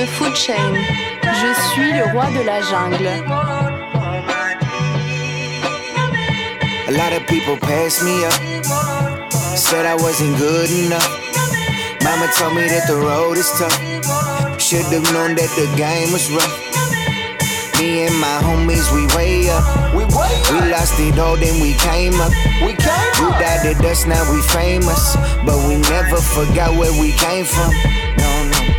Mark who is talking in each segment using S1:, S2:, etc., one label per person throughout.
S1: the food chain. Je suis le roi de la jungle.
S2: A lot of people passed me up, said I wasn't good enough. Mama told me that the road is tough. Should've known that the game was rough. Me and my homies, we way up. We lost it all, then we came up. We died the dust, now we famous. But we never forgot where we came from. No.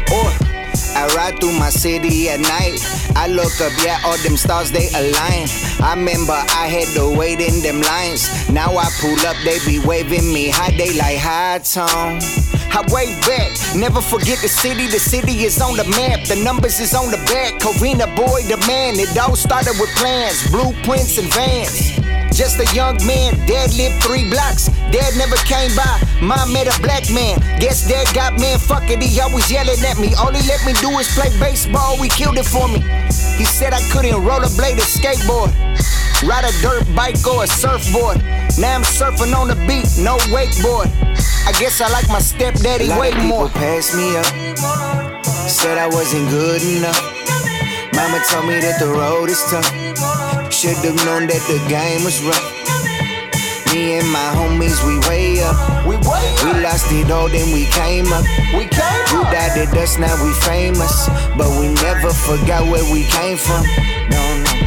S2: I ride through my city at night. I look up, yeah, all them stars, they align. I remember I had to wait in them lines. Now I pull up, they be waving me high, they like high tone. I way back, never forget the city is on the map. The numbers is on the back, Corina boy the man. It all started with plans, blueprints and vans. Just a young man, dad lived 3 blocks. Dad never came by, mom met a black man. Guess dad got man, fuck it, he always yelling at me. All he let me do is play baseball, he killed it for me. He said I couldn't rollerblade or skateboard, ride a dirt bike or a surfboard. Now I'm surfing on the beat, no wakeboard. I guess I like my stepdaddy way more. A lot of people passed me up, said I wasn't good enough. Mama told me that the road is tough. Should've known that the game was rough. Me and my homies, we way up. We lost it all, then we came up. We died the dust, now we famous. But we never forgot where we came from. No.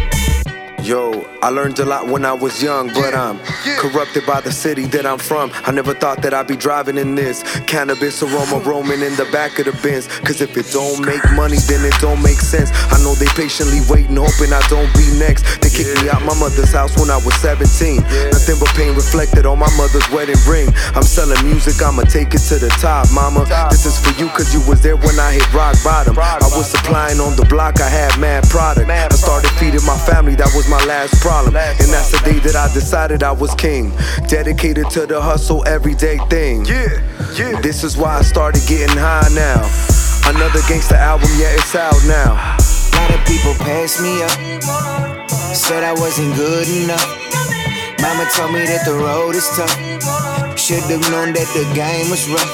S3: Yo, I learned a lot when I was young, but I'm corrupted by the city that I'm from. I never thought that I'd be driving in this cannabis aroma roaming in the back of the Benz. Cause if it don't make money, then it don't make sense. I know they patiently waiting, hoping I don't be next. They kicked me out my mother's house when I was 17. Nothing but pain reflected on my mother's wedding ring. I'm selling music, I'ma take it to the top, mama. This is for you cause you was there when I hit rock bottom. I was supplying on the block, I had mad product. I started feeding my family, that was my last problem. And that's the day that I decided I was king. Dedicated to the hustle, everyday thing. This is why I started getting high now. Another gangsta album, yeah, it's out now.
S2: A lot of people passed me up, said I wasn't good enough. Mama told me that the road is tough. Should've known that the game was rough.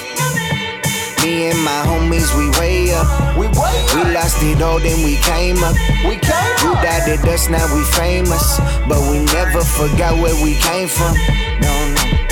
S2: Me and my homies, we way up. We lost it all, then we came up. We died the dust, now we famous. But we never forgot where we came from. No.